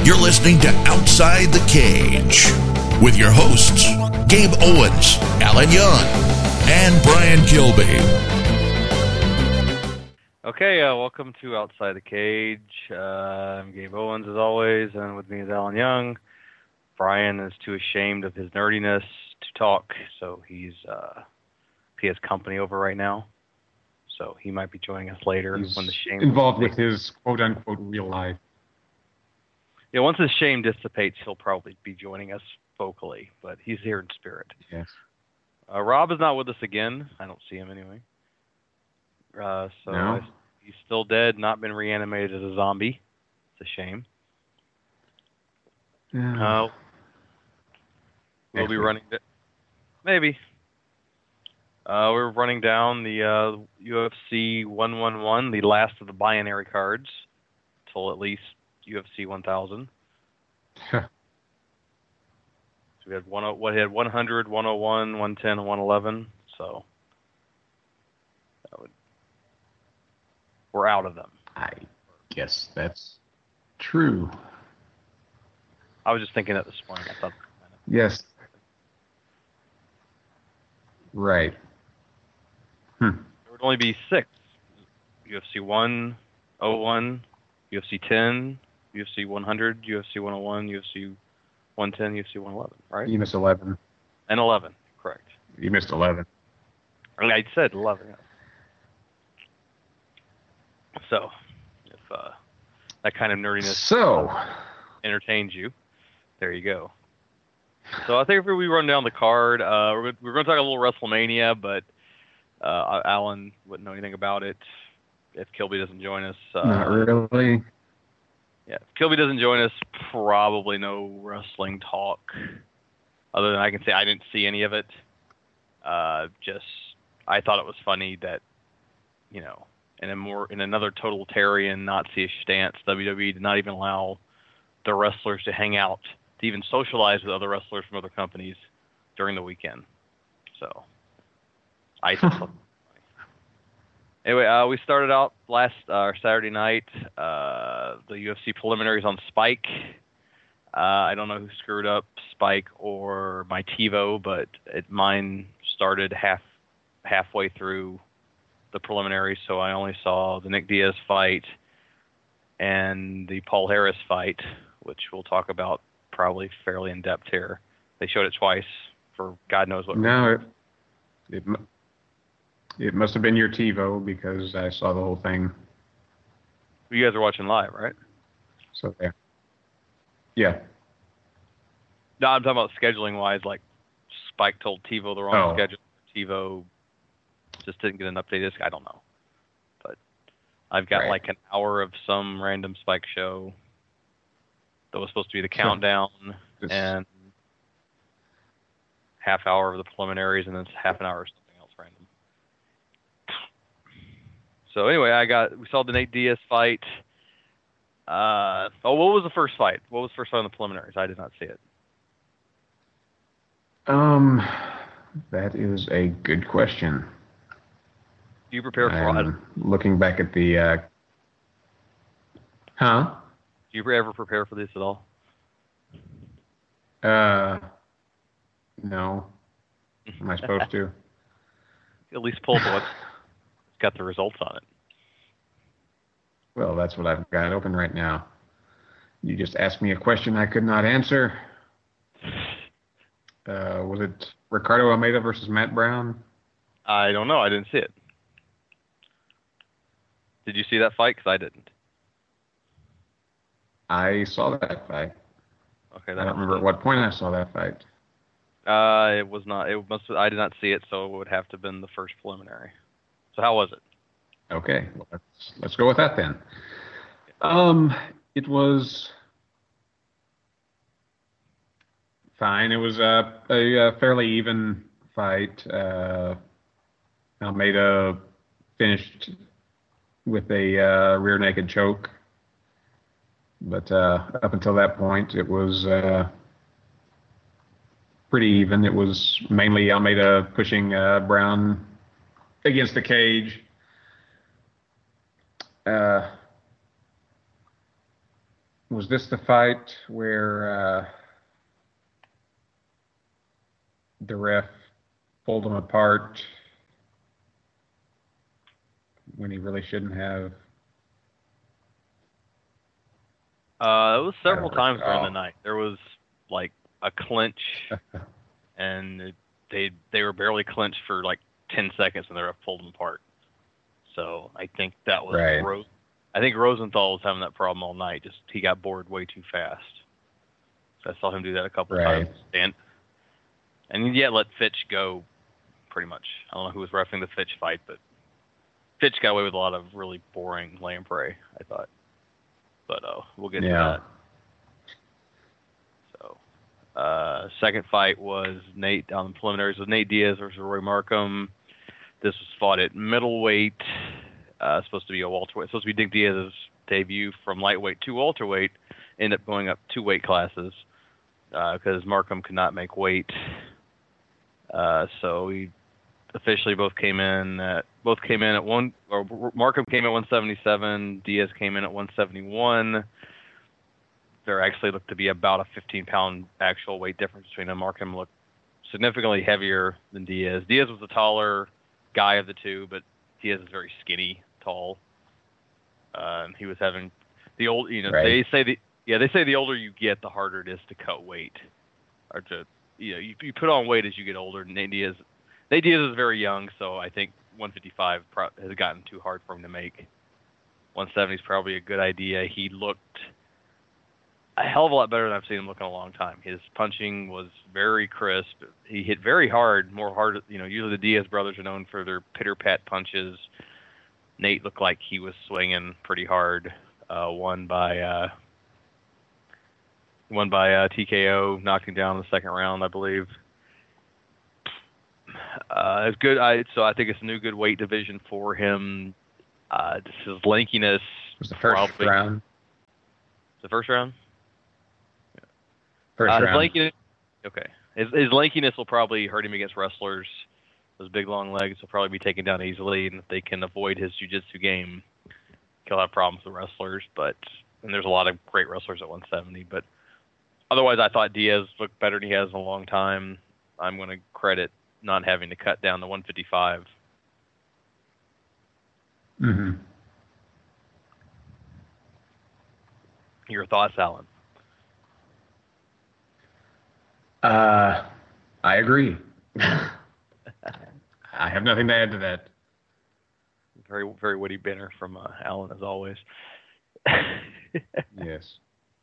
You're listening to Outside the Cage with your hosts, Gabe Owens, Alan Young, and Brian Kilby. Okay, welcome to Outside the Cage. I'm Gabe Owens, as always, and with me is Alan Young. Brian is too ashamed of his nerdiness to talk, so he has company over right now. So he might be joining us later. He's when the shame involved with his quote-unquote real life. Yeah, once his shame dissipates, he'll probably be joining us vocally, but he's here in spirit. Yes. Rob is not with us again. I don't see him anyway. No. He's still dead, not been reanimated as a zombie. It's a shame. We'll be running... Maybe. We're running down the UFC 111, the last of the binary cards, till at least UFC 1000. So we had 100, 101, 110, and 111. So we're out of them. I guess that's true. I was just thinking that this morning. I thought. Yes. Right. There would only be 6. UFC 101, UFC 10, UFC 100, UFC 101, UFC 110, UFC 111, right? You missed 11. And 11, correct. You missed 11. I said 11, yeah. So, if that kind of nerdiness entertains you, there you go. So I think if we run down the card, we're going to talk a little WrestleMania, but Alan wouldn't know anything about it if Kilby doesn't join us. Not really. Yeah, if Kilby doesn't join us, probably no wrestling talk. Other than I can say I didn't see any of it. I thought it was funny that, in another totalitarian Nazi stance, WWE did not even allow the wrestlers to hang out, to even socialize with other wrestlers from other companies during the weekend. So, I thought it was funny. Anyway, we started out Saturday night, the UFC preliminaries on Spike. I don't know who screwed up, Spike or my TiVo, but mine started halfway through the preliminaries, so I only saw the Nick Diaz fight and the Paul Harris fight, which we'll talk about probably fairly in depth here. They showed it twice for God knows what reason. No, it must have been your TiVo because I saw the whole thing. You guys are watching live, right? So there. Yeah. No, I'm talking about scheduling-wise, like Spike told TiVo the wrong schedule. TiVo just didn't get an update. I don't know. But I've got like an hour of some random Spike show that was supposed to be the countdown and half hour of the preliminaries and then half an hour of something else random. So anyway, we saw the Nate Diaz fight. What was the first fight? What was the first fight on the preliminaries? I did not see it. That is a good question. Do you prepare for it? Looking back at the Do you ever prepare for this at all? No. Am I supposed to? At least pull the what's got the results on it. Well, that's what I've got open right now. You just asked me a question I could not answer. Was it Ricardo Almeida versus Matt Brown? I don't know. I didn't see it. Did you see that fight? Because I didn't. I saw that fight. Okay, I don't remember at what point I saw that fight. It was not. I did not see it, so it would have to have been the first preliminary. So how was it? Okay, well, let's go with that then. It was fine. It was a fairly even fight. Almeida finished with a rear naked choke, but up until that point, it was pretty even. It was mainly Almeida pushing Brown against the cage. Was this the fight where the ref pulled him apart when he really shouldn't have? It was several times during the night. There was like a clinch, and they were barely clinched for like 10 seconds, and the ref pulled them apart. So I think that was right. I think Rosenthal was having that problem all night. Just he got bored way too fast. So I saw him do that a couple times, and yet let Fitch go. Pretty much. I don't know who was reffing the Fitch fight, but Fitch got away with a lot of really boring lay and pray, I thought. But we'll get to that. So, second fight was Nate on the preliminaries with Nate Diaz versus Roy Markham. This was fought at middleweight. Supposed to be a welterweight. Supposed to be Nick Diaz's debut from lightweight to welterweight. Ended up going up 2 weight classes because Markham could not make weight. So we officially both came in at one. Or Markham came at 177. Diaz came in at 171. There actually looked to be about a 15-pound actual weight difference between them. Markham looked significantly heavier than Diaz. Diaz was the taller guy of the two, but Diaz is very skinny, tall. He was having the old, they say the older you get, the harder it is to cut weight, or to, you put on weight as you get older. Nate Diaz is very young, so I think 155 has gotten too hard for him to make. 170 is probably a good idea. He looked a hell of a lot better than I've seen him look in a long time. His punching was very crisp. He hit very hard, more hard. Usually the Diaz brothers are known for their pitter-pat punches. Nate looked like he was swinging pretty hard. Won by TKO, knocking down in the second round, I believe. It's good. So I think it's a new good weight division for him. Just his lankiness. It was the first round. The first round? First round. Lankiness, okay. His lankiness will probably hurt him against wrestlers. Those big, long legs will probably be taken down easily, and if they can avoid his jiu-jitsu game, he'll have problems with wrestlers. And there's a lot of great wrestlers at 170. But otherwise, I thought Diaz looked better than he has in a long time. I'm going to credit not having to cut down the 155. Mm-hmm. Your thoughts, Alan? I agree. I have nothing to add to that. Very, very witty banner from Alan, as always. Yes.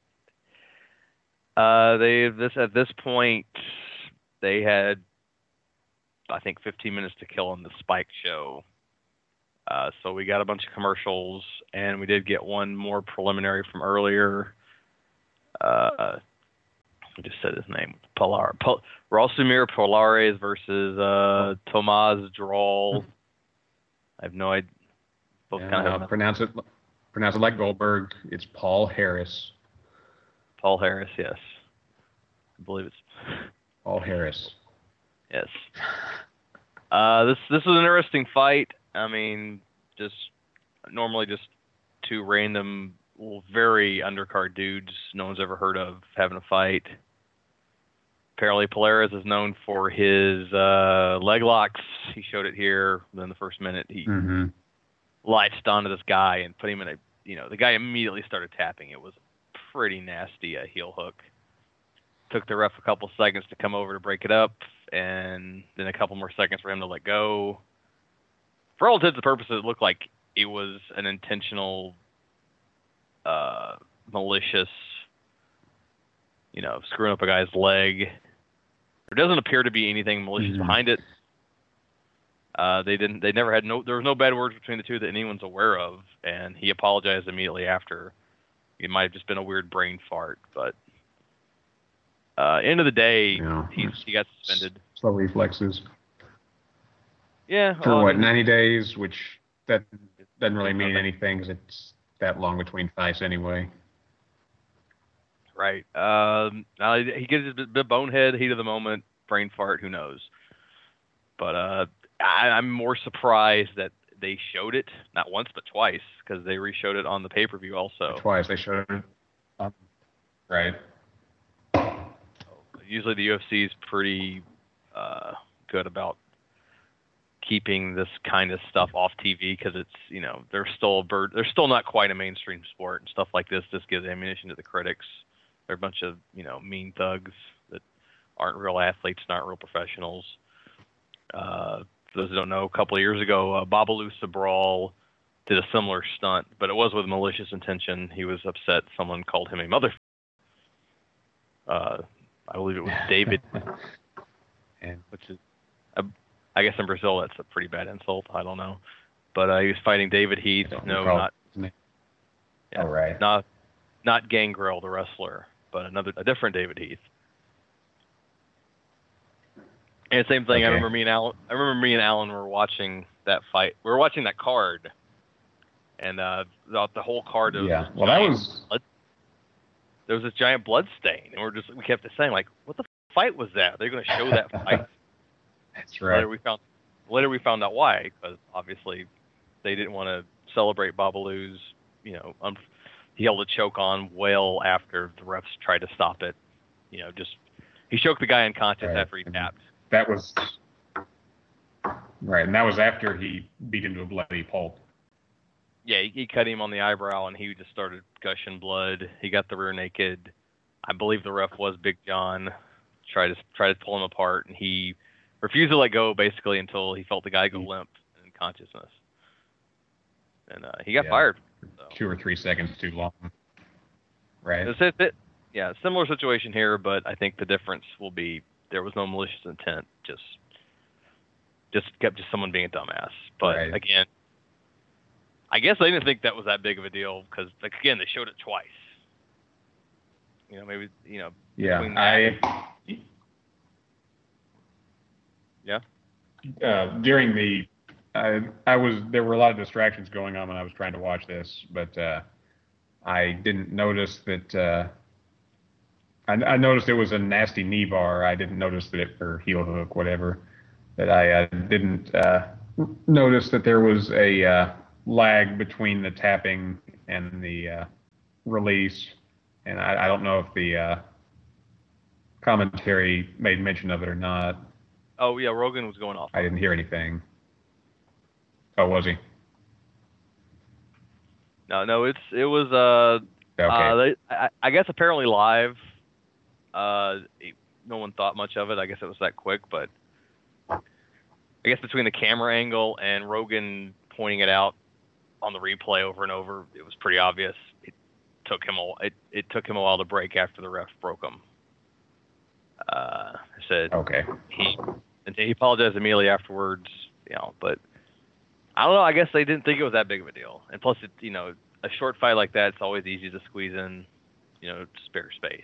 At this point, they had, I think, 15 minutes to kill on the Spike show. So we got a bunch of commercials, and we did get one more preliminary from earlier. I just said his name. Rosumir Polares versus Tomaz Dral. I have no idea. Pronounce it like Goldberg. It's Paul Harris. Paul Harris, yes. I believe it's Paul Harris. Yes. This was an interesting fight. I mean, normally just two random, very undercard dudes no one's ever heard of having a fight. Apparently, Polaris is known for his leg locks. He showed it here. Then the first minute, he latched onto this guy and put him in the guy immediately started tapping. It was pretty nasty, a heel hook. Took the ref a couple seconds to come over to break it up, and then a couple more seconds for him to let go. For all intents and purposes, it looked like it was an intentional, malicious, screwing up a guy's leg. There doesn't appear to be anything malicious behind it. There was no bad words between the two that anyone's aware of, and he apologized immediately after. It might have just been a weird brain fart, but end of the day, he got suspended. Slow reflexes. Yeah. For 90 days, which that doesn't really mean anything because it's that long between fights anyway. Right. He gets a bit bonehead, heat of the moment, brain fart, who knows. But I'm more surprised that they showed it, not once but twice, because they re-showed it on the pay-per-view also. Twice. They showed it on Right. Usually the UFC is pretty good about keeping this kind of stuff off TV because it's, they're still not quite a mainstream sport, and stuff like this just gives ammunition to the critics. They're a bunch of, mean thugs that aren't real athletes, not real professionals. For those who don't know, a couple of years ago, Babalu Sabral did a similar stunt, but it was with malicious intention. He was upset someone called him a mother. I believe it was David, which is, I guess in Brazil that's a pretty bad insult. I don't know, but he was fighting David Heath. No, not. Yeah, all right. Not Gangrel the wrestler, but a different David Heath. And same thing. Okay. I remember me and Alan were watching that fight. We were watching that card, and the whole card. Yeah. Well, that was. There was this giant blood stain, and we kept saying, like, what the fight was that? They're going to show that fight. That's right. Later we found out why, because obviously they didn't want to celebrate Babalu's, he held a choke on well after the refs tried to stop it. He choked the guy unconscious after he tapped. That was right, and that was after he beat him to a bloody pulp. Yeah, he cut him on the eyebrow, and he just started gushing blood. He got the rear naked. I believe the ref was Big John. Tried to pull him apart, and he refused to let go basically until he felt the guy go limp in consciousness. And he got fired. So. 2 or 3 seconds too long. Right. Yeah, similar situation here, but I think the difference will be there was no malicious intent, just someone being a dumbass. But again, I guess they didn't think that was that big of a deal because, again, they showed it twice. Maybe. Yeah. During there were a lot of distractions going on when I was trying to watch this, but I didn't notice that. I noticed it was a nasty knee bar. I didn't notice that or heel hook, whatever. That I didn't notice that there was a lag between the tapping and the release, and I don't know if the commentary made mention of it or not. Oh yeah, Rogan was going off. I didn't hear anything. Oh, was he? No, it was okay. I guess apparently live. No one thought much of it. I guess it was that quick, but I guess between the camera angle and Rogan pointing it out on the replay over and over, it was pretty obvious. It took him a while to break after the ref broke him. I said okay. He apologized immediately afterwards, but I don't know. I guess they didn't think it was that big of a deal. And plus, a short fight like that, it's always easy to squeeze in, spare space.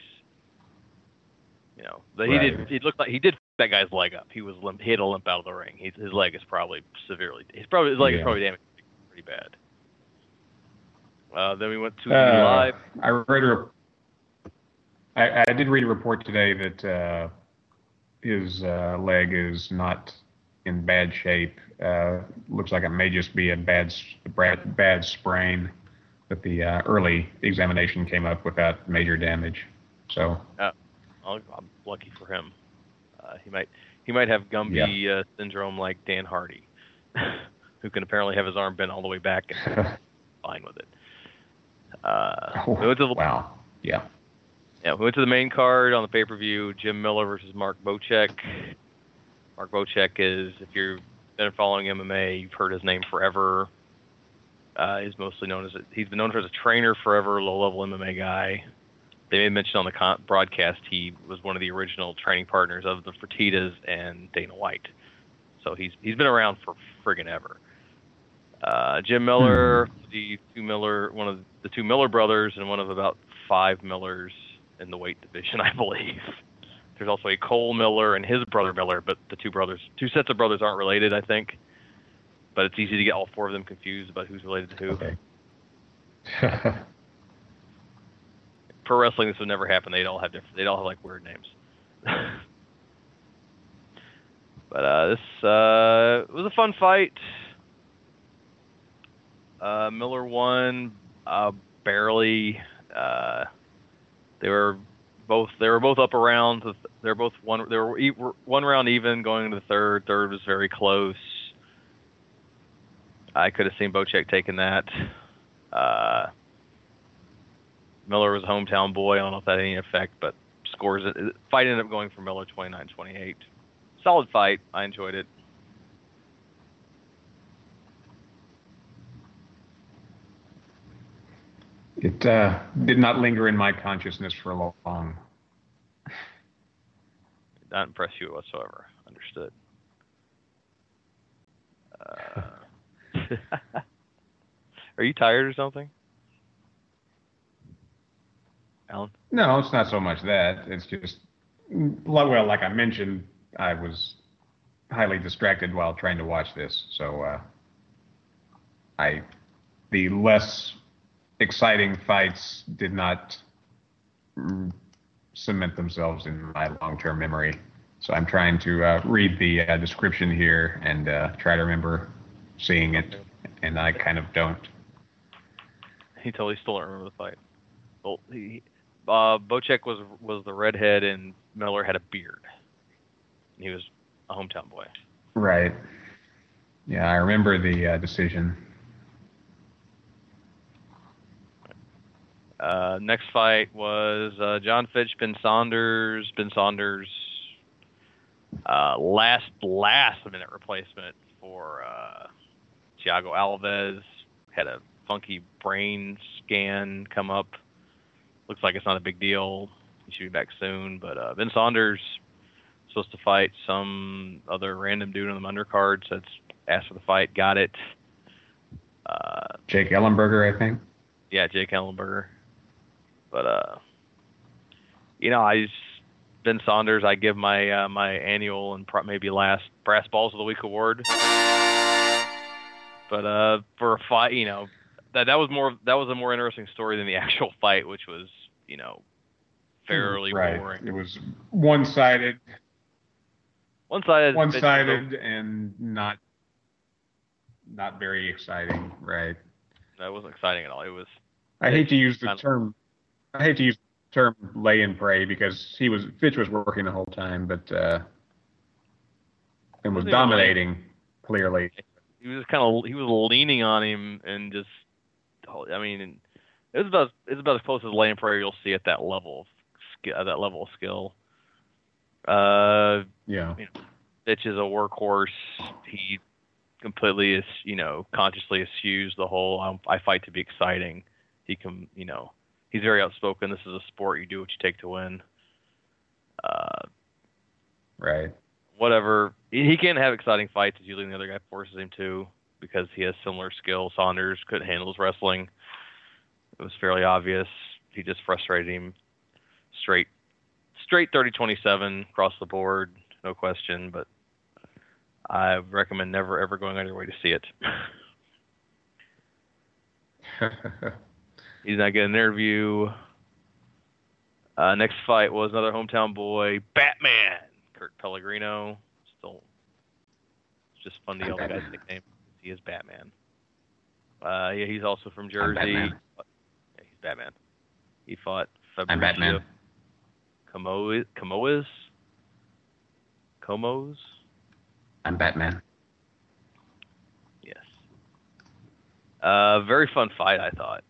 But he looked like he did that guy's leg up. He had a limp out of the ring. His leg is probably his leg is probably damaged pretty bad. Then we went to live. I did read a report today that his leg is not in bad shape. Looks like it may just be a bad sprain. But the early examination came up without major damage. So. I'm lucky for him. He might have Gumby syndrome like Dan Hardy, who can apparently have his arm bent all the way back and fine with it. Wow. Yeah. Yeah, we went to the main card on the pay-per-view, Jim Miller versus Mark Bocek. Mark Bocek is, if you've been following MMA, you've heard his name forever. He's mostly he's been known as a trainer forever, low-level MMA guy. They made mention on the broadcast he was one of the original training partners of the Fertittas and Dana White. So he's been around for friggin' ever. Jim Miller, one of the two Miller brothers, and one of about 5 Millers in the weight division, I believe. There's also a Cole Miller and his brother Miller, but the two sets of brothers aren't related, I think. But it's easy to get all 4 of them confused about who's related to who. Okay. Pro wrestling, this would never happen. They'd all have like weird names. But this was a fun fight. Miller won barely. The They were both up around. They were both one. They were one round even going into the third. Third was very close. I could have seen Bocek taking that. Miller was a hometown boy. I don't know if that had any effect, but fight ended up going for Miller 29-28. Solid fight. I enjoyed it. It did not linger in my consciousness for long. Did not impress you whatsoever. Understood. Are you tired or something, Alan? No, it's not so much that. It's just, well, like I mentioned, I was highly distracted while trying to watch this. So the less exciting fights did not cement themselves in my long-term memory. So I'm trying to read the description here and try to remember seeing it, and I kind of don't. He totally still don't remember the fight. Well, Bocek was the redhead, and Miller had a beard. He was a hometown boy. Right. Yeah, I remember the decision. Next fight was John Fitch, Ben Saunders. Ben Saunders, last minute replacement for Thiago Alves. Had a funky brain scan come up. Looks like it's not a big deal. He should be back soon. But Ben Saunders supposed to fight some other random dude on the undercard. So asked for the fight, got it. Jake Ellenberger, I think. Yeah, Jake Ellenberger. But Ben Saunders, I give my my annual and maybe last Brass Balls of the Week award. But for a fight, that was a more interesting story than the actual fight, which was fairly boring. It was one-sided. One-sided and not very exciting, right? That wasn't exciting at all. It was. I hate to use the term lay and pray because Fitch was working the whole time, but and was dominating clearly. He was leaning on him and just, it's about as close as lay and pray you'll see at that level of skill. Yeah. Fitch is a workhorse. He completely is, consciously eschews the whole I fight to be exciting. He can, he's very outspoken. This is a sport. You do what you take to win. Right. Whatever. He can't have exciting fights as usually the other guy forces him to because he has similar skill. Saunders couldn't handle his wrestling. It was fairly obvious. He just frustrated him. Straight 30-27 across the board, no question. But I recommend never ever going out of your way to see it. He's not getting an interview. Next fight was another hometown boy, Batman, Kurt Pellegrino. Still, it's just fun to yell the guy's nickname. He is Batman. Yeah, he's also from Jersey. Yeah, he's Batman. He fought Fabricio. I'm Batman. Comos? I'm Batman. Yes. Very fun fight, I thought.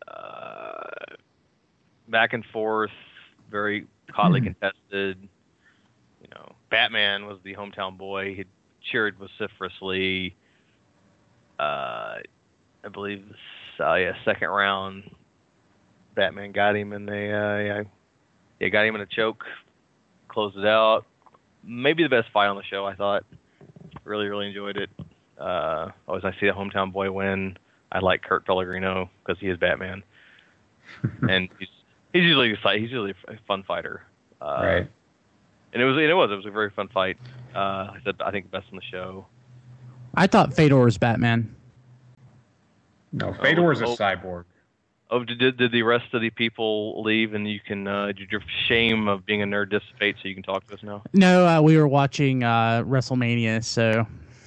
Back and forth, very hotly contested. Batman was the hometown boy. He cheered vociferously. I believe, second round, Batman got him, and they got him in a choke, closed it out. Maybe the best fight on the show, I thought. Really, really enjoyed it. Always nice to see a hometown boy win. I like Kurt Pellegrino because he is Batman, and he's usually a fun fighter. Right. And it was a very fun fight. I think best on the show. I thought Fedor was Batman. No, Fedor is a cyborg. Oh, did the rest of the people leave and you can did your shame of being a nerd dissipate so you can talk to us now? No, we were watching WrestleMania, so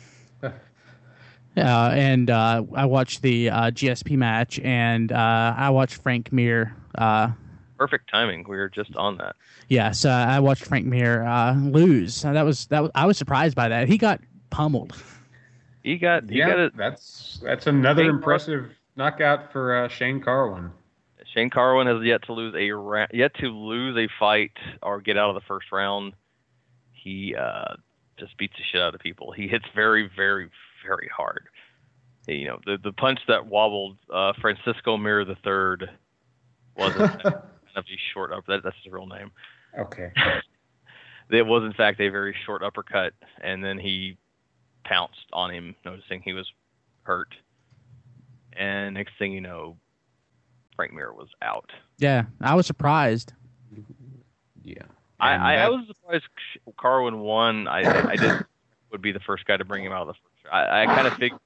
and I watched the GSP match, and I watched Frank Mir Perfect timing. We were just on that. Yeah, so I watched Frank Mir lose. That was I was surprised by that. He got pummeled. He got that's another Shane impressive knockout for Shane Carwin. Shane Carwin has yet to lose a fight or get out of the first round. He just beats the shit out of people. He hits very, very, very hard. You know, the punch that wobbled Francisco Mir III wasn't kind of a short uppercut. That's his real name. Okay. It was in fact a very short uppercut, and then he pounced on him, noticing he was hurt. And next thing you know, Frank Mir was out. Yeah, I was surprised. Yeah. I was surprised Carwin won. I did would be the first guy to bring him out of the first round. I kind of figured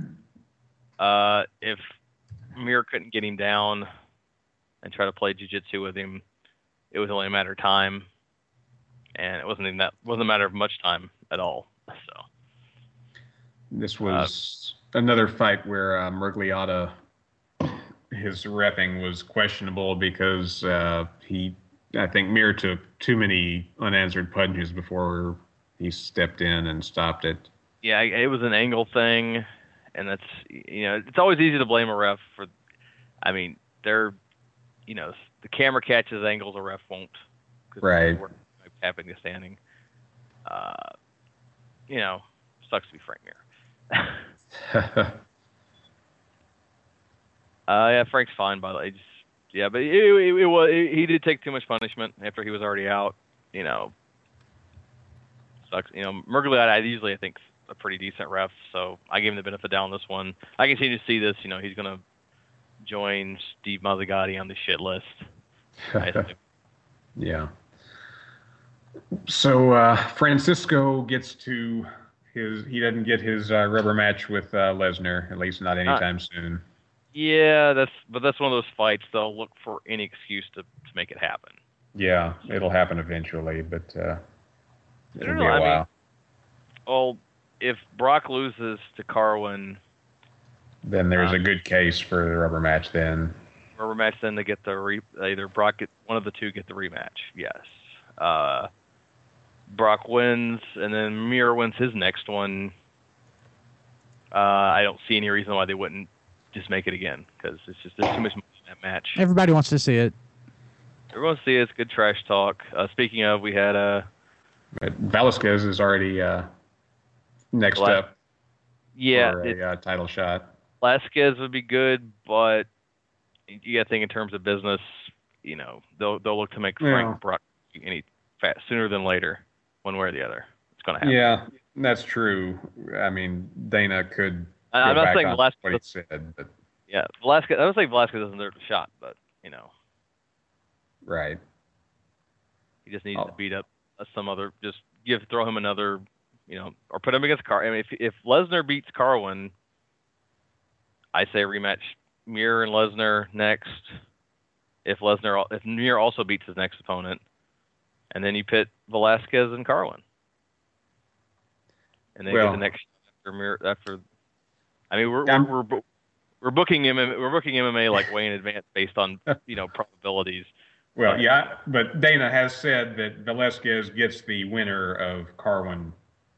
if Mir couldn't get him down and try to play jiu-jitsu with him, it was only a matter of time, and it wasn't a matter of much time at all. So this was another fight where Miragliotta, his reffing was questionable because I think Mir took too many unanswered punches before he stepped in and stopped it. Yeah, it was an angle thing, and that's, it's always easy to blame a ref for. I mean, the camera catches angles, a ref won't. Right. Tapping the standing. Sucks to be Frank Mir. Yeah, Frank's fine, by the way. But he did take too much punishment after he was already out. Sucks. Miragliotta, I think a pretty decent ref, so I gave him the benefit of the doubt on this one. I continue to see this. He's going to join Steve Mazzagatti on the shit list. Yeah. So Francisco gets to he doesn't get his rubber match with Lesnar, at least not anytime soon. Yeah, that's one of those fights they'll look for any excuse to make it happen. Yeah, it'll happen eventually, but it'll be a while. Well, if Brock loses to Carwin, then there's a good case for the rubber match. Then they get either Brock one of the two get the rematch. Yes. Brock wins, and then Mir wins his next one. I don't see any reason why they wouldn't just make it again, because there's too much money in that match. Everybody wants to see it. Everyone wants to see it. It's good trash talk. Speaking of, we had Velasquez is already next up. Yeah, for a title shot. Velasquez would be good, but you got to think in terms of business. They'll look to make Frank Brock sooner than later, one way or the other. It's going to happen. Yeah, that's true. I mean, Dana could. I'm not saying Velasquez. What he said, but yeah, Velasquez. I don't think Velasquez doesn't deserve a shot, but right. He just needs to beat up some other. Just throw him another, or put him against Carwin. I mean, if Lesnar beats Carwin, I say rematch Mir and Lesnar next. If Mir also beats his next opponent, and then you pit Velasquez and Carwin, and then get the next after Mir after. I mean, we're booking MMA like way in advance based on probabilities. Well, yeah, but Dana has said that Velasquez gets the winner of Carwin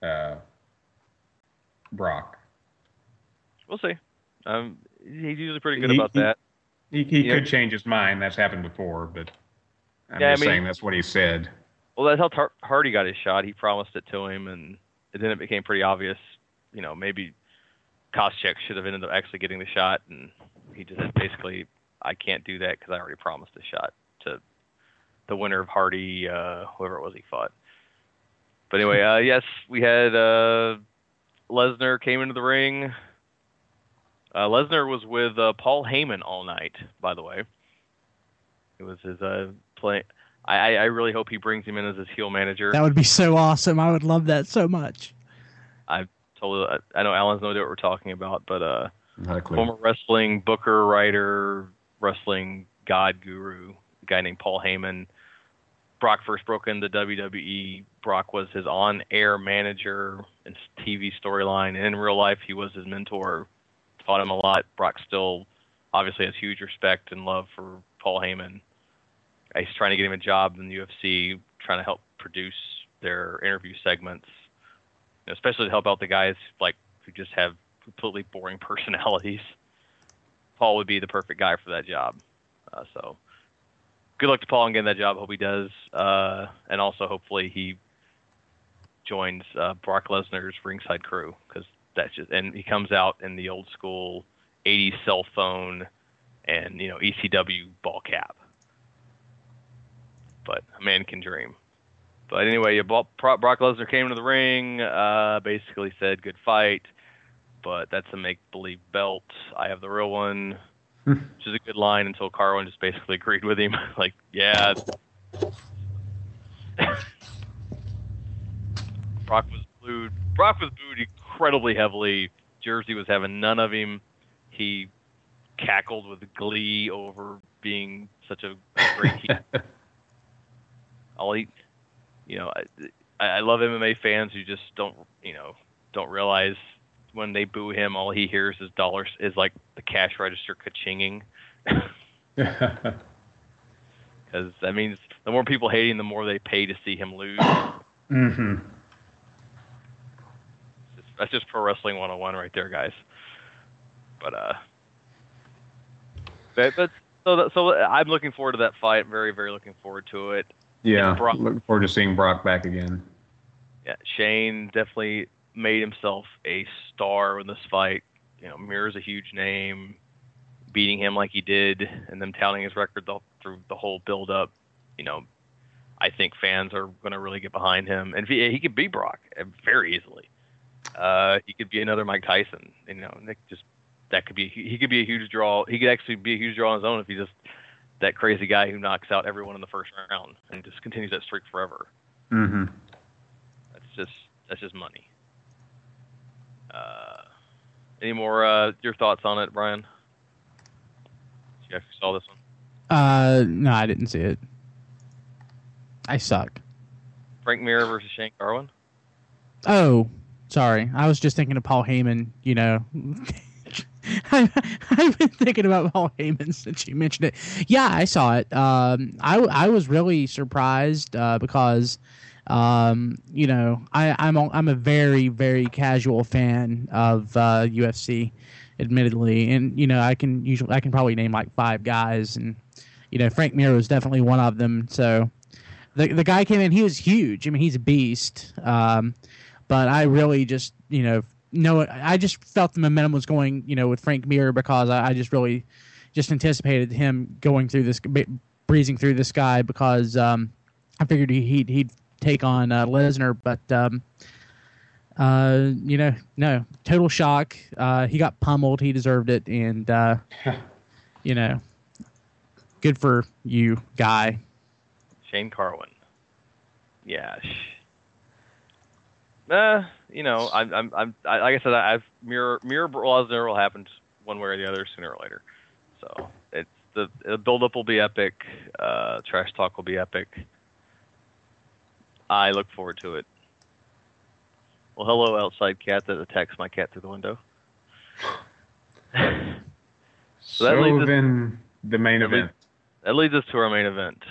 Brock. We'll see. He's usually pretty good about that. He could change his mind. That's happened before, but I'm saying that's what he said. Well, that's how Hardy got his shot. He promised it to him, and then it became pretty obvious. Maybe Koscheck should have ended up actually getting the shot, and he just said, basically, I can't do that because I already promised a shot to the winner of Hardy, whoever it was he fought. But anyway, yes, we had Lesnar came into the ring. Lesnar was with Paul Heyman all night, by the way. It was his play. I really hope he brings him in as his heel manager. That would be so awesome. I would love that so much. I know Alan's no idea what we're talking about, but former wrestling booker, writer, wrestling god guru, a guy named Paul Heyman. Brock first broke into WWE. Brock was his on-air manager and TV storyline, and in real life, he was his mentor. Taught him a lot. Brock still obviously has huge respect and love for Paul Heyman. He's trying to get him a job in the UFC, trying to help produce their interview segments, especially to help out the guys like who just have completely boring personalities. Paul would be the perfect guy for that job. So good luck to Paul in getting that job. Hope he does. And also hopefully he joins Brock Lesnar's ringside crew, because that's just, and he comes out in the old school 80s cell phone and, ECW ball cap. But a man can dream. But anyway, Brock Lesnar came into the ring, basically said, good fight, but that's a make-believe belt. I have the real one, which is a good line until Carwin just basically agreed with him. Like, yeah. Brock was booed. Brock was booed incredibly heavily. Jersey was having none of him. He cackled with glee over being such a great heel. I love MMA fans who just don't realize when they boo him, all he hears is dollars, is like the cash register ka-chinging. Because that means the more people hate him, the more they pay to see him lose. Mm-hmm. That's just pro wrestling 101 right there, guys. So I'm looking forward to that fight. Very, very looking forward to it. Yeah, looking forward to seeing Brock back again. Yeah, Shane definitely made himself a star in this fight. Mirror's a huge name. Beating him like he did, and them touting his record through the whole build-up. I think fans are going to really get behind him, and he could beat Brock very easily. He could be another Mike Tyson. He could be a huge draw. He could actually be a huge draw on his own if he's just that crazy guy who knocks out everyone in the first round and just continues that streak forever. Mm-hmm. That's just money. Any more your thoughts on it, Brian? You actually saw this one? No, I didn't see it. I suck. Frank Mir versus Shane Carwin? Oh, sorry. I was just thinking of Paul Heyman, I've been thinking about Paul Heyman since you mentioned it. Yeah, I saw it. I was really surprised because, I'm a very, very casual fan of UFC, admittedly, and I can probably name like 5 guys, and Frank Mir was definitely one of them. So the guy came in, he was huge. I mean, he's a beast. But I really just I just felt the momentum was going, with Frank Mir, because I just really just anticipated him breezing through this guy, because I figured he'd take on Lesnar, but no, total shock. He got pummeled. He deserved it, and good for you, guy. Shane Carwin. Yeah. I'm like I said, Mir Lesnar will happen one way or the other sooner or later. So it's the build up will be epic. Trash talk will be epic. I look forward to it. Well, hello, outside cat that attacks my cat through the window. So then the main event. That leads us to our main event.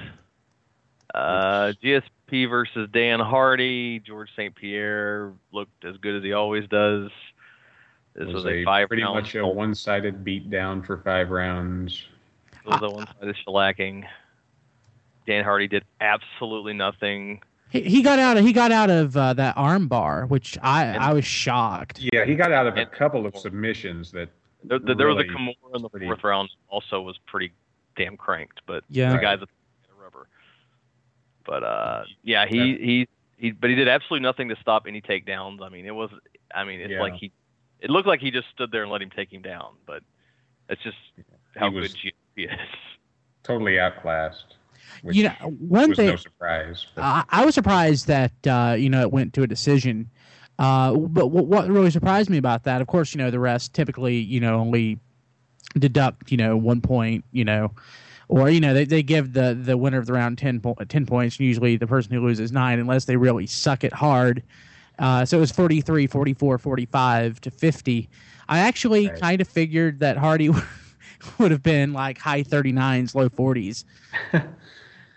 GSP versus Dan Hardy. George St. Pierre looked as good as he always does. This was a 5 pretty much a one-sided beat down for 5 rounds. It was a one-sided shellacking. Dan Hardy did absolutely nothing. He got out of that arm bar, which I was shocked. Yeah, he got out of a couple of submissions that. There was a Kimura in the 4th round. Also, was pretty damn cranked, but yeah, the guy that rubber. But he did absolutely nothing to stop any takedowns. Like it looked like he just stood there and let him take him down. But it's just how good GSP is. Totally outclassed. Which one thing, no surprise. I was surprised that it went to a decision. But what really surprised me about that, of course, the rest typically only deduct 1 point, or they give the winner of the round 10 points, and usually the person who loses 9, unless they really suck it hard. So it was 43, 44, 45 to 50. I actually kind of figured that Hardy would have been like high 39s, low 40s.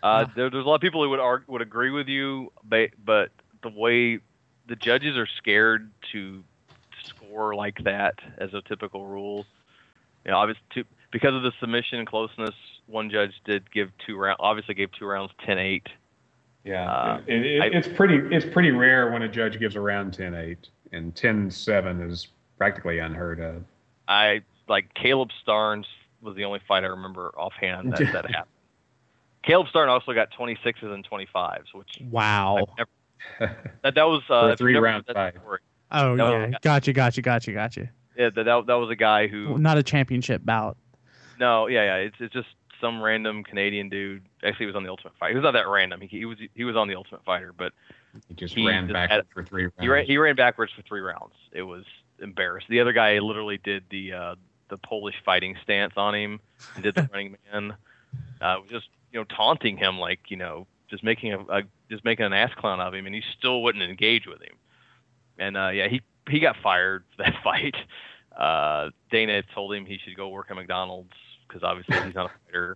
There's a lot of people who would agree with you, but the way the judges are scared to score like that as a typical rule, obviously because of the submission closeness, one judge did give 2 rounds. Obviously, gave 2 rounds 10-8. Yeah, it's pretty rare when a judge gives a round 10-8, and 10-7 is practically unheard of. Caleb Starnes was the only fight I remember offhand that happened. Caleb Starnes also got 26s and 25s, which wow. That was for a 3-round fight. Oh yeah, gotcha. Yeah, that was a guy who not a championship bout. No, yeah, it's just some random Canadian dude. Actually, he was on the Ultimate Fighter. He was not that random. He was on the Ultimate Fighter, but he ran backwards for 3 rounds. He ran backwards for 3 rounds. It was embarrassing. The other guy literally did the Polish fighting stance on him and did the running man. Just taunting him, just making an ass clown of him, and he still wouldn't engage with him. And he got fired for that fight. Dana told him he should go work at McDonald's because obviously he's not a fighter.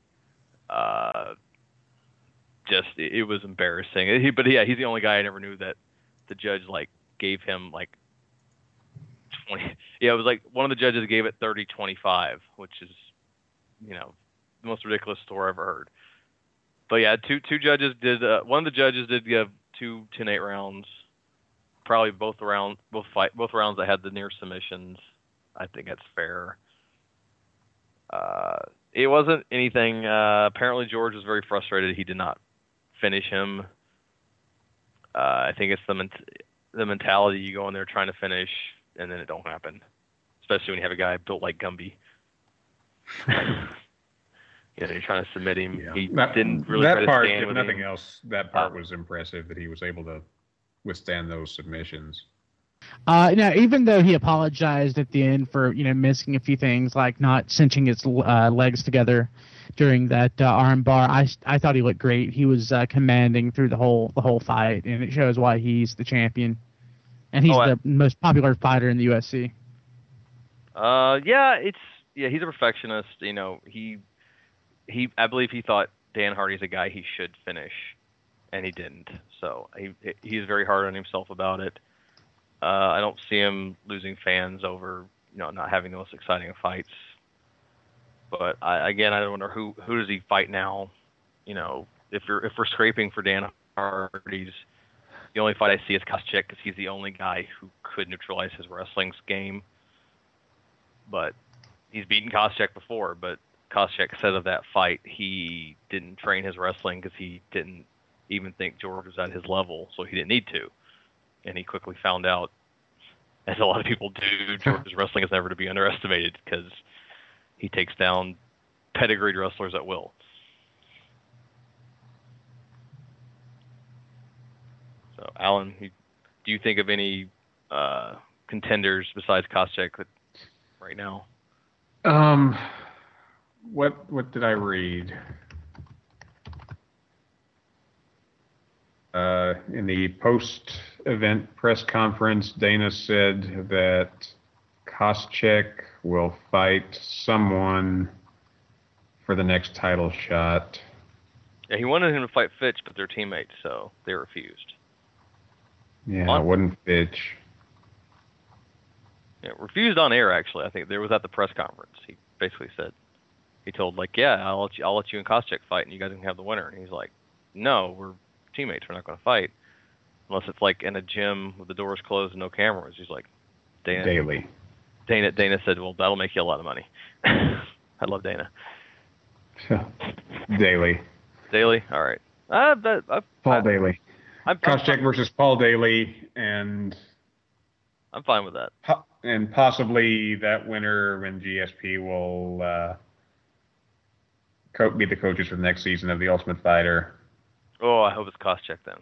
It was embarrassing. He's the only guy I never knew that the judge gave him 20. Yeah, it was one of the judges gave it 30-25, which is the most ridiculous score I've ever heard. But yeah, two judges did. One of the judges did give 2 10-8 rounds. Probably both rounds that had the near submissions. I think that's fair. It wasn't anything. Apparently, George was very frustrated. He did not finish him. I think it's the mentality you go in there trying to finish, and then it don't happen. Especially when you have a guy built like Gumby. You're trying to submit him. Yeah. He didn't really that try part, to stand if with nothing him. else, that part was impressive that he was able to withstand those submissions. Now, even though he apologized at the end for missing a few things like not cinching his legs together during that arm bar, I thought he looked great. He was commanding through the whole fight, and it shows why he's the champion, and he's the most popular fighter in the UFC. He's a perfectionist. I believe he thought Dan Hardy's a guy he should finish, and he didn't. So he's very hard on himself about it. I don't see him losing fans over not having the most exciting of fights. But I wonder who does he fight now? If we're scraping for Dan Hardy's, the only fight I see is Koscheck because he's the only guy who could neutralize his wrestling game. But he's beaten Koscheck before. But Koscheck said of that fight he didn't train his wrestling because he didn't even think George was at his level, so he didn't need to. And he quickly found out, as a lot of people do, George's wrestling is never to be underestimated because he takes down pedigreed wrestlers at will. So, Alan, do you think of any contenders besides Koscheck right now? What did I read? In the post-event press conference, Dana said that Koscheck will fight someone for the next title shot. Yeah, he wanted him to fight Fitch, but they're teammates, so they refused. Yeah, it wasn't Fitch. Yeah, refused on air, actually. I think there was at the press conference. He basically said, he told, I'll let you and Koscheck fight, and you guys can have the winner. And he's like, no, we're teammates. We're not going to fight unless it's in a gym with the doors closed and no cameras. He's like, Daily. Dana said, well, that'll make you a lot of money. I love Dana. Daily. All right. Paul Daly. Koscheck versus Paul Daly, and I'm fine with that. And possibly that winner in GSP will be the coaches for the next season of The Ultimate Fighter. Oh, I hope it's Koscheck then.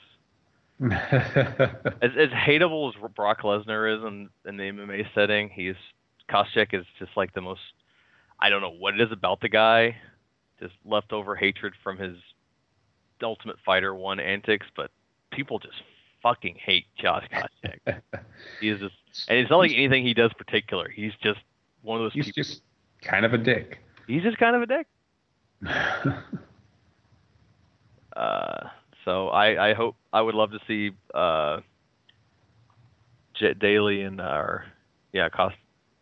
That's as hateable as Brock Lesnar is in the MMA setting. Koscheck is just the most. I don't know what it is about the guy, just leftover hatred from his Ultimate Fighter 1 antics, but people just fucking hate Josh Koscheck. He is just, and it's not like anything he does particular. He's just one of those. He's just kind of a dick. He's just kind of a dick. So I hope I would love to see Jet Daly and Koscheck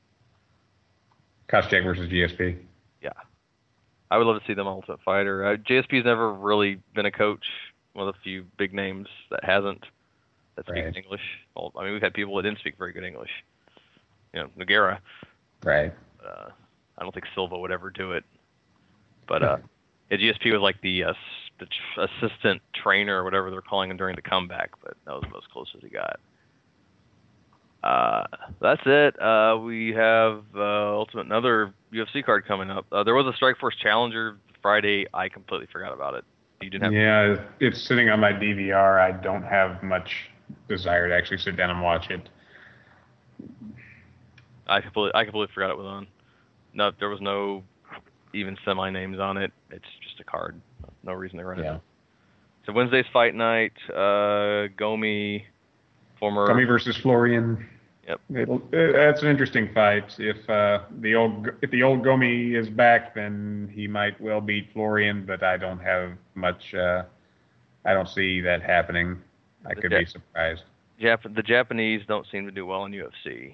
versus GSP. Yeah, I would love to see them Ultimate Fighter. GSP's never really been a coach. One of the few big names that hasn't that speaks English. Well, I mean, we've had people that didn't speak very good English. You know, Nogueira. Right. I don't think Silva would ever do it. But GSP was like the assistant trainer or whatever they're calling him during the comeback, but that was about as close as he got. That's it. We have another UFC card coming up. There was a Strikeforce Challenger Friday. I completely forgot about it. You didn't have? Yeah, it's sitting on my DVR. I don't have much desire to actually sit down and watch it. I completely forgot it was on. No, there was no even semi names on it. It's just a card. No reason to run it. So Wednesday's fight night. Gomi versus Florian. Yep. That's an interesting fight. If the old Gomi is back, then he might well beat Florian. But I don't have much. I don't see that happening. I could be surprised. The Japanese don't seem to do well in UFC.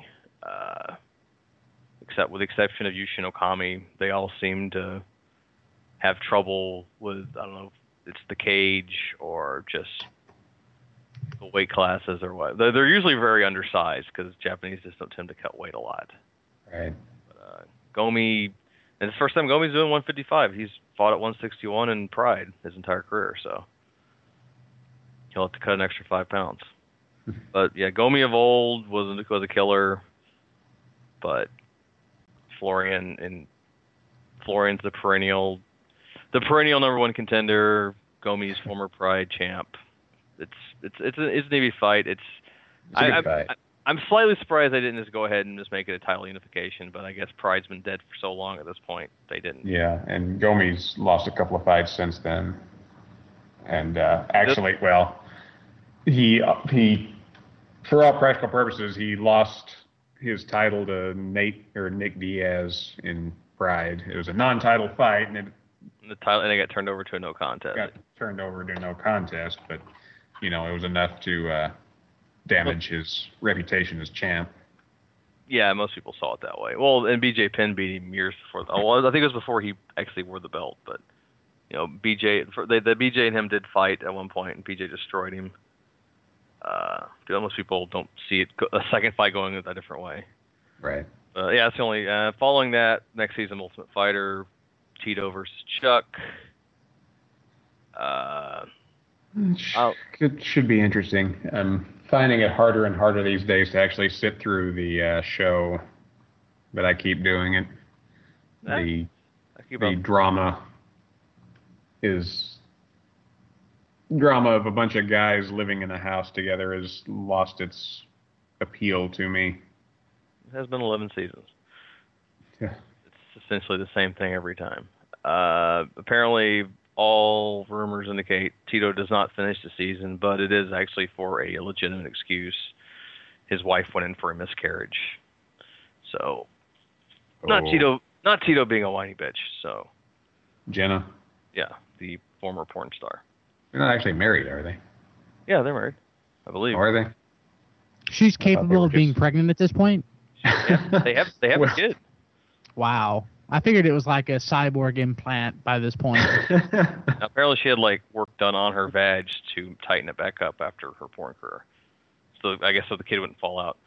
Except with the exception of Yushin Okami, they all seem to have trouble with, I don't know, if it's the cage or just the weight classes or what. They're usually very undersized because Japanese just don't tend to cut weight a lot. Right. But, Gomi, and it's the first time Gomi's doing 155. He's fought at 161 in Pride his entire career, so he'll have to cut an extra 5 pounds. But yeah, Gomi of old was a killer, but Florian's the perennial number one contender. Gomi's former Pride champ. It's an easy fight. I'm slightly surprised they didn't just go ahead and just make it a title unification, but I guess Pride's been dead for so long at this point they didn't. Yeah, and Gomi's lost a couple of fights since then, and actually, he for all practical purposes he lost his title to Nick Diaz in Pride. It was a non-title fight, and it got turned over to a no contest. But it was enough to damage his reputation as champ. Yeah, most people saw it that way. Well, and BJ Penn beat him years before. I think it was before he actually wore the belt. But BJ, the BJ and him did fight at one point, and BJ destroyed him. Most people don't see it a second fight going a different way. Right. It's the only. Following that, next season, Ultimate Fighter, Tito versus Chuck. It should be interesting. I'm finding it harder and harder these days to actually sit through the show, but I keep doing it. The drama of a bunch of guys living in a house together has lost its appeal to me. It has been 11 seasons. Yeah. It's essentially the same thing every time. Apparently, all rumors indicate Tito does not finish the season, but it is actually for a legitimate excuse. His wife went in for a miscarriage. So, not Tito being a whiny bitch. So, Jenna? Yeah, the former porn star. They're not actually married, are they? Yeah, they're married, I believe. Oh, are they? She's capable of being pregnant at this point? Yeah, they have a kid. Wow. I figured it was like a cyborg implant by this point. Apparently she had work done on her vag to tighten it back up after her porn career. So I guess so the kid wouldn't fall out.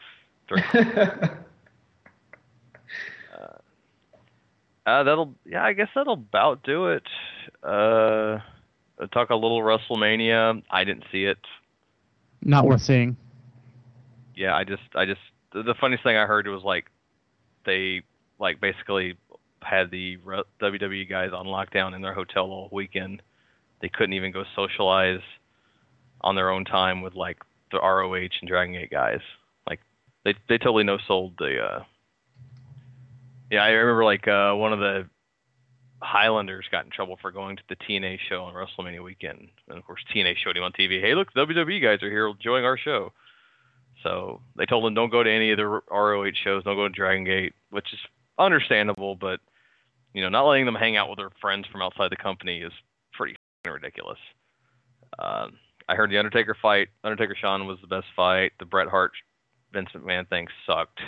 I guess that'll about do it. Talk a little WrestleMania. I didn't see it. Not worth seeing. Yeah, I just the funniest thing I heard was they basically had the WWE guys on lockdown in their hotel all weekend. They couldn't even go socialize on their own time with the ROH and Dragon Gate guys. They totally no-sold the. Yeah, I remember one of the Highlanders got in trouble for going to the TNA show on WrestleMania weekend, and of course TNA showed him on TV. Hey, look, WWE guys are here enjoying our show. So they told him don't go to any of the ROH shows, don't go to Dragon Gate, which is understandable, but not letting them hang out with their friends from outside the company is pretty ridiculous. I heard the Undertaker Shawn was the best fight. The Bret Hart Vince McMahon thing sucked.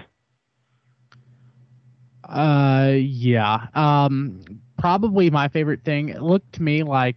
Yeah. Probably my favorite thing. It looked to me like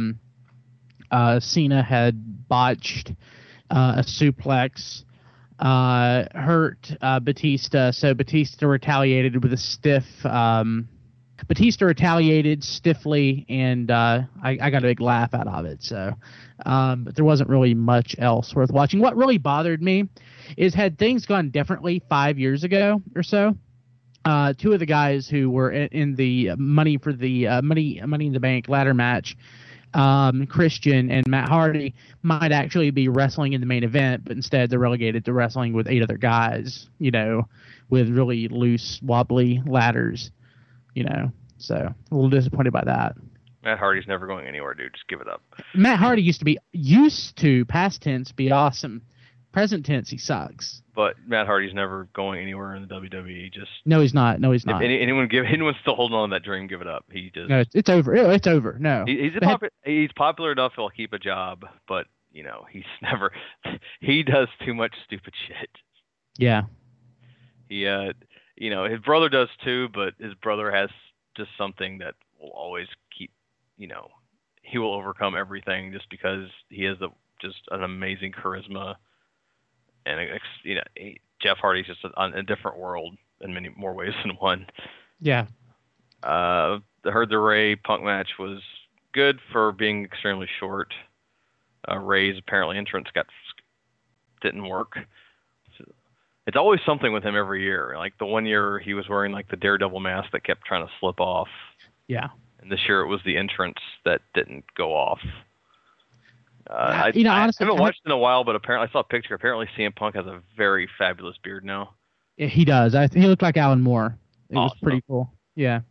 Cena had botched a suplex, hurt Batista. So Batista retaliated with a stiff. Batista retaliated stiffly, and I got a big laugh out of it. So, but there wasn't really much else worth watching. What really bothered me is had things gone differently 5 years ago or so. Two of the guys who were in the Money in the Bank ladder match, Christian and Matt Hardy, might actually be wrestling in the main event, but instead they're relegated to wrestling with 8 other guys, with really loose, wobbly ladders, so a little disappointed by that. Matt Hardy's never going anywhere, dude. Just give it up. Matt Hardy used to, past tense, be awesome. Present tense, he sucks. But Matt Hardy's never going anywhere in the WWE. No, he's not. If anyone's still holding on to that dream, give it up. No, it's over. It's over. No, he's popular enough he'll keep a job, but he's never. He does too much stupid shit. Yeah. He his brother does too, but his brother has just something that will always keep. He will overcome everything just because he has just an amazing charisma. And Jeff Hardy's just on a different world in many more ways than one. Yeah. The Ray Punk match was good for being extremely short. Ray's apparently entrance didn't work. It's always something with him every year. Like the one year he was wearing like the Daredevil mask that kept trying to slip off. Yeah. And this year it was the entrance that didn't go off. Honestly, I haven't watched it in a while, but apparently I saw a picture. Apparently, CM Punk has a very fabulous beard now. Yeah, he does. He looked like Alan Moore. It was pretty cool. Yeah.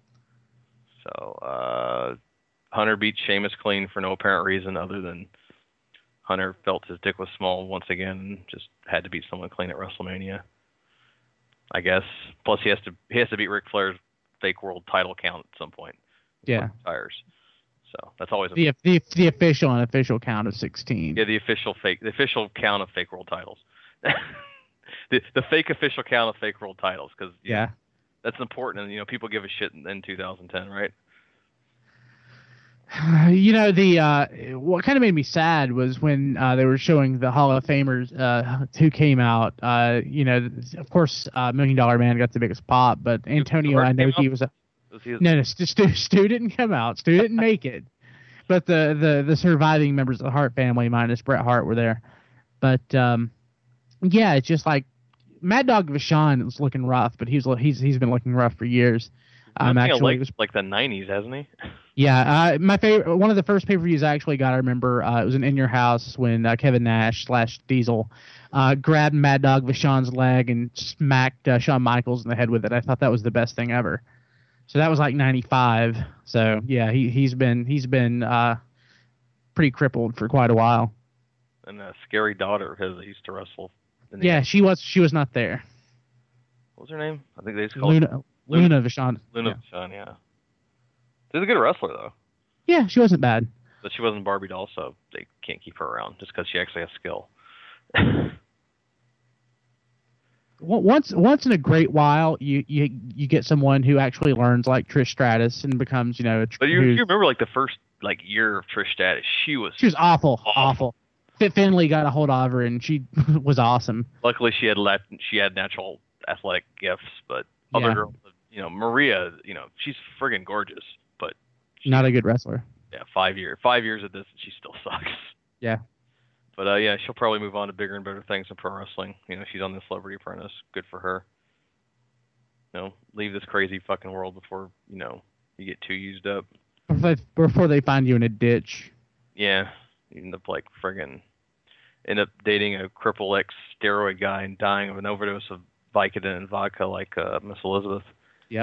So Hunter beat Sheamus clean for no apparent reason other than Hunter felt his dick was small once again and just had to beat someone clean at WrestleMania, I guess. Plus, he has to beat Ric Flair's fake world title count at some point. Yeah. Retires. So that's always the official and unofficial count of 16. Yeah, the official count of fake world titles. the fake official count of fake world titles, because that's important, and people give a shit in 2010, right? What kind of made me sad was when they were showing the Hall of Famers who came out. Of course, $1 Million Man got the biggest pop, but Antonio Inoki was a. No, Stu didn't come out. Stu didn't make it. But the surviving members of the Hart family, minus Bret Hart, were there. But it's just like Mad Dog Vachon was looking rough, but he's been looking rough for years. Actually, it was like the 90s, hasn't he? Yeah, my favorite, one of the first pay-per-views I actually got, I remember, it was In Your House when Kevin Nash / Diesel grabbed Mad Dog Vachon's leg and smacked Shawn Michaels in the head with it. I thought that was the best thing ever. So that was like 95. So yeah, he's been pretty crippled for quite a while. And a scary daughter of his that used to wrestle. She was not there. What was her name? I think they just called Luna Vachon. Luna Vachon, yeah. She's a good wrestler though. Yeah, she wasn't bad. But she wasn't Barbie doll, so they can't keep her around just because she actually has skill. Once in a great while, you get someone who actually learns like Trish Stratus and becomes But you remember like the first year of Trish Stratus, she was awful. Fit Finlay got a hold of her and she was awesome. Luckily, she had natural athletic gifts, but other girls, Maria, she's friggin' gorgeous, but not a good wrestler. Yeah, 5 years of this, and she still sucks. Yeah. But she'll probably move on to bigger and better things in pro wrestling. She's on the Celebrity Apprentice. Good for her. Leave this crazy fucking world before you get too used up. Before they find you in a ditch. Yeah, you end up dating a cripple ex-steroid guy and dying of an overdose of Vicodin and vodka like Miss Elizabeth. Yep.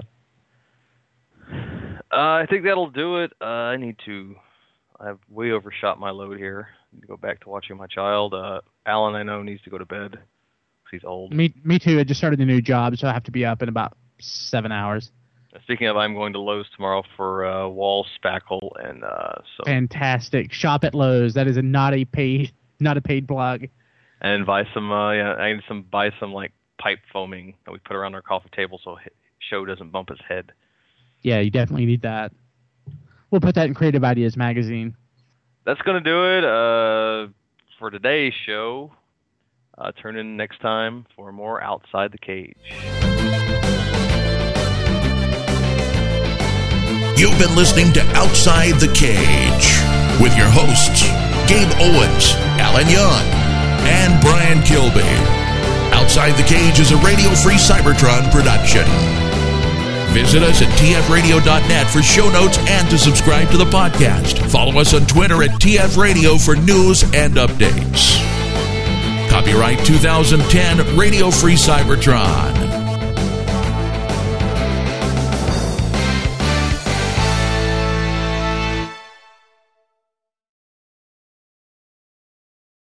I think that'll do it. I've way overshot my load here. I need to go back to watching my child. Alan, I know, needs to go to bed because he's old. Me too. I just started a new job, so I have to be up in about 7 hours. Speaking of, I'm going to Lowe's tomorrow for wall spackle and so fantastic. Shop at Lowe's. That is not a paid plug. And buy some. I need to buy some like pipe foaming that we put around our coffee table so Show doesn't bump his head. Yeah, you definitely need that. We'll put that in Creative Ideas magazine. That's gonna do it for today's show. Turn in next time for more Outside the Cage. You've been listening to Outside the Cage with your hosts, Gabe Owens, Alan Young, and Brian Kilby. Outside the Cage is a Radio Free Cybertron production. Visit us at tfradio.net for show notes and to subscribe to the podcast. Follow us on Twitter at tfradio for news and updates. Copyright 2010 Radio Free Cybertron.